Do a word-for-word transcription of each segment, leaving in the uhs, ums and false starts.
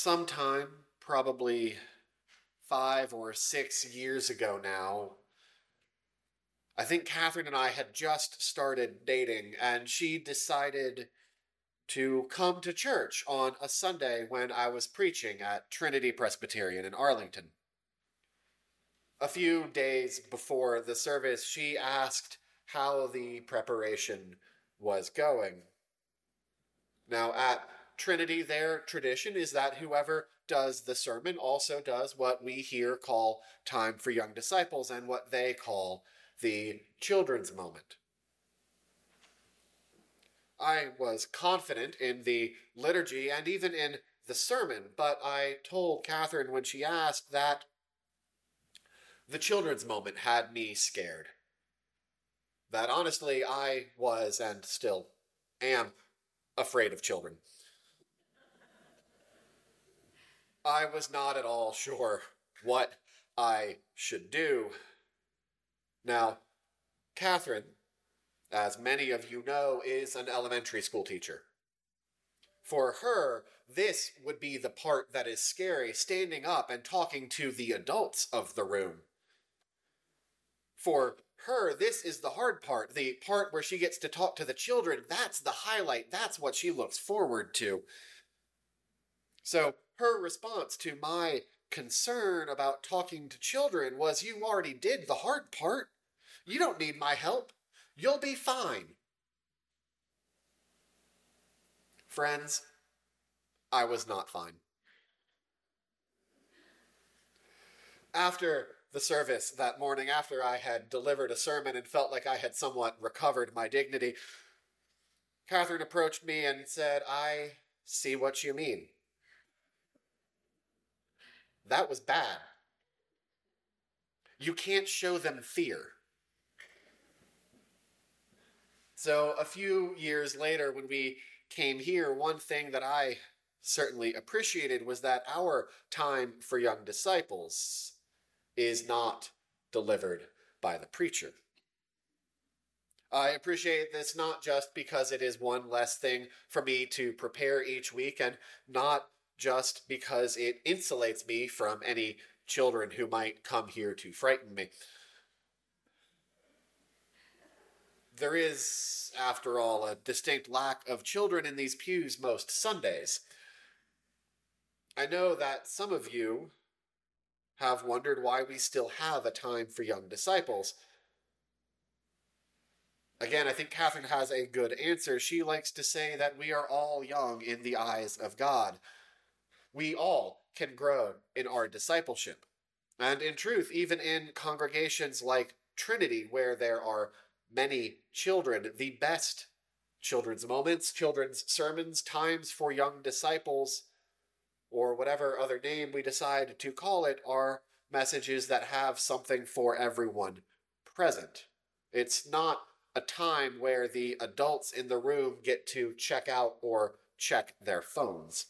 Sometime, probably five or six years ago now, I think Catherine and I had just started dating, and she decided to come to church on a Sunday when I was preaching at Trinity Presbyterian in Arlington. A few days before the service, she asked how the preparation was going. Now, at Trinity, their tradition is that whoever does the sermon also does what we here call Time for Young Disciples and what they call the children's moment. I was confident in the liturgy and even in the sermon, but I told Catherine when she asked that the children's moment had me scared. That honestly, I was and still am afraid of children. I was not at all sure what I should do. Now, Catherine, as many of you know, is an elementary school teacher. For her, this would be the part that is scary, standing up and talking to the adults of the room. For her, this is the hard part, the part where she gets to talk to the children. That's the highlight. That's what she looks forward to. So her response to my concern about talking to children was, "You already did the hard part. You don't need my help. You'll be fine." Friends, I was not fine. After the service that morning, after I had delivered a sermon and felt like I had somewhat recovered my dignity, Catherine approached me and said, "I see what you mean. That was bad. You can't show them fear." So a few years later, when we came here, one thing that I certainly appreciated was that our Time for Young Disciples is not delivered by the preacher. I appreciate this not just because it is one less thing for me to prepare each week, and not just because it insulates me from any children who might come here to frighten me. There is, after all, a distinct lack of children in these pews most Sundays. I know that some of you have wondered why we still have a Time for Young Disciples. Again, I think Catherine has a good answer. She likes to say that we are all young in the eyes of God. We all can grow in our discipleship. And in truth, even in congregations like Trinity, where there are many children, the best children's moments, children's sermons, times for young disciples, or whatever other name we decide to call it, are messages that have something for everyone present. It's not a time where the adults in the room get to check out or check their phones.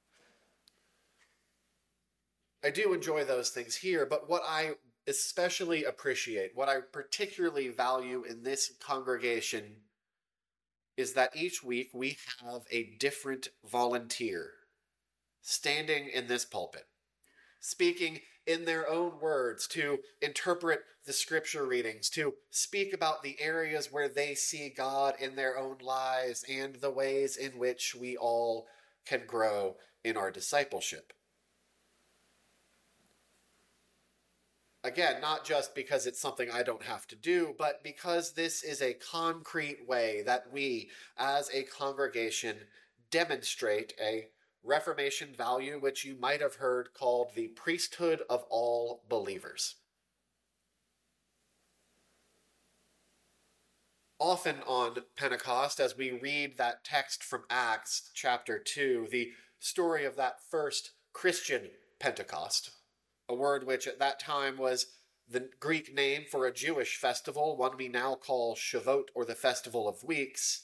I do enjoy those things here, but what I especially appreciate, what I particularly value in this congregation, is that each week we have a different volunteer standing in this pulpit, speaking in their own words to interpret the scripture readings, to speak about the areas where they see God in their own lives and the ways in which we all can grow in our discipleship. Again, not just because it's something I don't have to do, but because this is a concrete way that we, as a congregation, demonstrate a Reformation value which you might have heard called the priesthood of all believers. Often on Pentecost, as we read that text from Acts chapter two, the story of that first Christian Pentecost, a word which at that time was the Greek name for a Jewish festival, one we now call Shavuot, or the Festival of Weeks,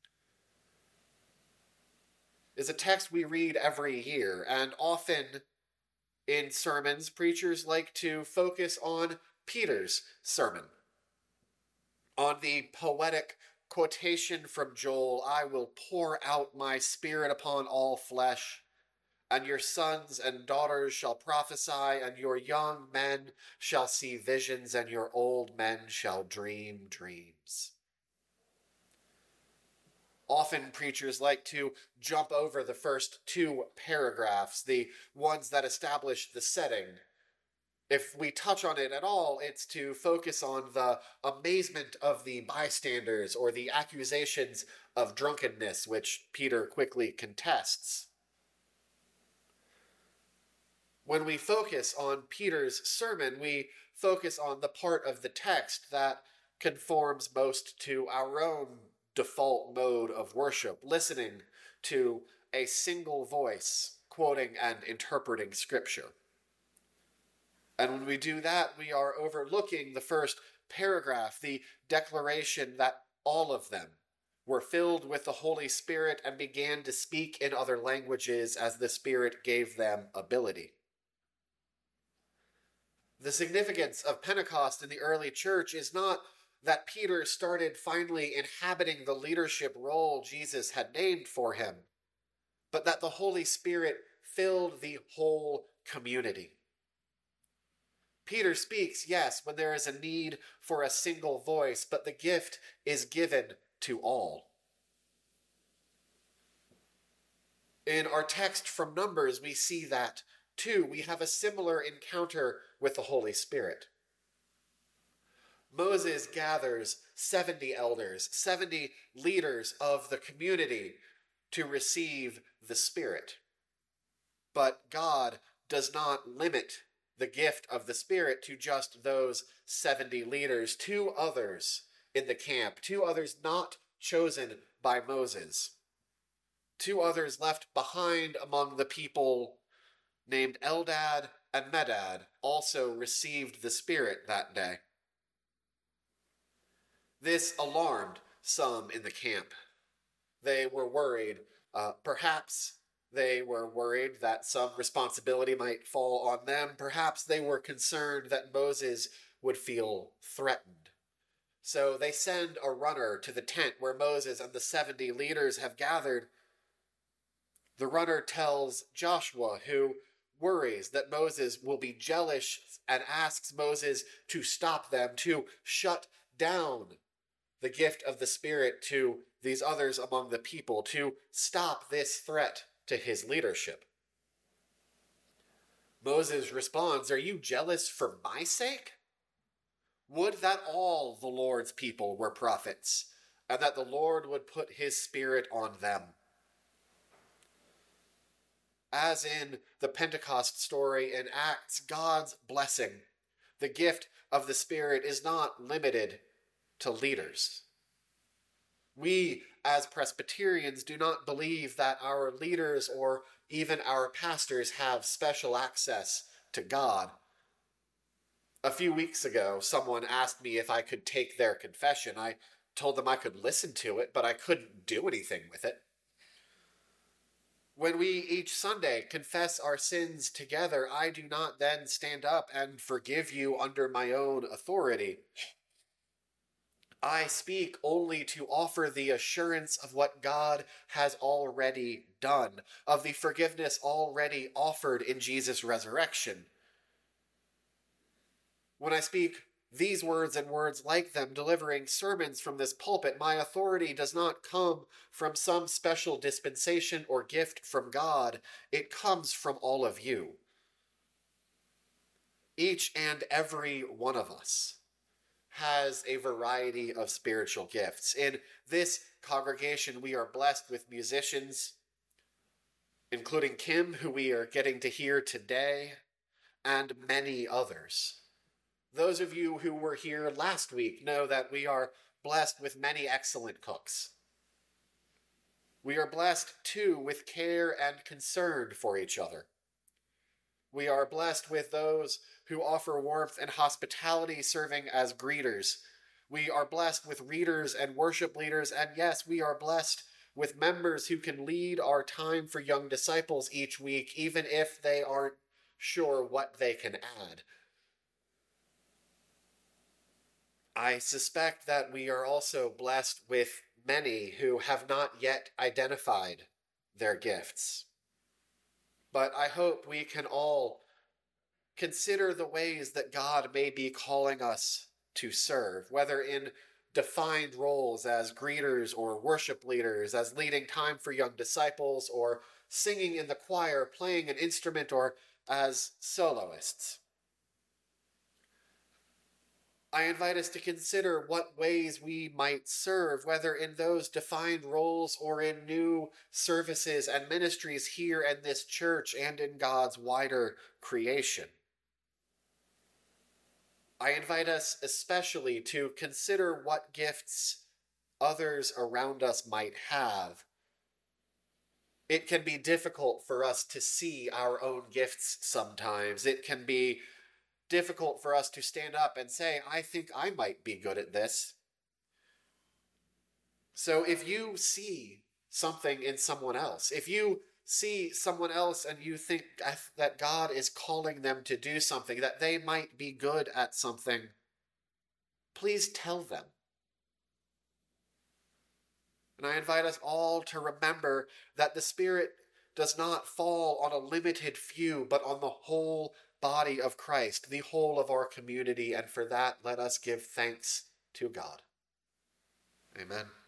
is a text we read every year, and often in sermons, preachers like to focus on Peter's sermon, on the poetic quotation from Joel, "I will pour out my spirit upon all flesh," And your sons and daughters shall prophesy, and your young men shall see visions, and your old men shall dream dreams. Often preachers like to jump over the first two paragraphs, the ones that establish the setting. If we touch on it at all, it's to focus on the amazement of the bystanders or the accusations of drunkenness, which Peter quickly contests. When we focus on Peter's sermon, we focus on the part of the text that conforms most to our own default mode of worship, listening to a single voice, quoting and interpreting Scripture. And when we do that, we are overlooking the first paragraph, the declaration that all of them were filled with the Holy Spirit and began to speak in other languages as the Spirit gave them ability. The significance of Pentecost in the early church is not that Peter started finally inhabiting the leadership role Jesus had named for him, but that the Holy Spirit filled the whole community. Peter speaks, yes, when there is a need for a single voice, but the gift is given to all. In our text from Numbers, we see that too. We have a similar encounter with the Holy Spirit. Moses gathers seventy elders, seventy leaders of the community to receive the Spirit. But God does not limit the gift of the Spirit to just those seventy leaders. Two others in the camp, two others not chosen by Moses, two others left behind among the people named Eldad and Medad also received the Spirit that day. This alarmed some in the camp. They were worried. Uh, perhaps they were worried that some responsibility might fall on them. Perhaps they were concerned that Moses would feel threatened. So they send a runner to the tent where Moses and the seventy leaders have gathered. The runner tells Joshua, who worries that Moses will be jealous, and asks Moses to stop them, to shut down the gift of the Spirit to these others among the people, to stop this threat to his leadership. Moses responds, "Are you jealous for my sake? Would that all the Lord's people were prophets, and that the Lord would put his Spirit on them." As in the Pentecost story in Acts, God's blessing, the gift of the Spirit, is not limited to leaders. We, as Presbyterians, do not believe that our leaders or even our pastors have special access to God. A few weeks ago, someone asked me if I could take their confession. I told them I could listen to it, but I couldn't do anything with it. When we each Sunday confess our sins together, I do not then stand up and forgive you under my own authority. I speak only to offer the assurance of what God has already done, of the forgiveness already offered in Jesus' resurrection. When I speak these words and words like them, delivering sermons from this pulpit, my authority does not come from some special dispensation or gift from God. It comes from all of you. Each and every one of us has a variety of spiritual gifts. In this congregation, we are blessed with musicians, including Kim, who we are getting to hear today, and many others. Those of you who were here last week know that we are blessed with many excellent cooks. We are blessed, too, with care and concern for each other. We are blessed with those who offer warmth and hospitality, serving as greeters. We are blessed with readers and worship leaders, and yes, we are blessed with members who can lead our Time for Young Disciples each week, even if they aren't sure what they can add. I suspect that we are also blessed with many who have not yet identified their gifts. but I hope we can all consider the ways that God may be calling us to serve, whether in defined roles as greeters or worship leaders, as leading time for young disciples, or singing in the choir, playing an instrument, or as soloists. I invite us to consider what ways we might serve, whether in those defined roles or in new services and ministries here in this church and in God's wider creation. I invite us especially to consider what gifts others around us might have. It can be difficult for us to see our own gifts sometimes. It can be difficult for us to stand up and say, I think I might be good at this. So if you see something in someone else, if you see someone else and you think that God is calling them to do something, that they might be good at something, please tell them. And I invite us all to remember that the Spirit does not fall on a limited few, but on the whole body of Christ, the whole of our community, and for that let us give thanks to God. Amen.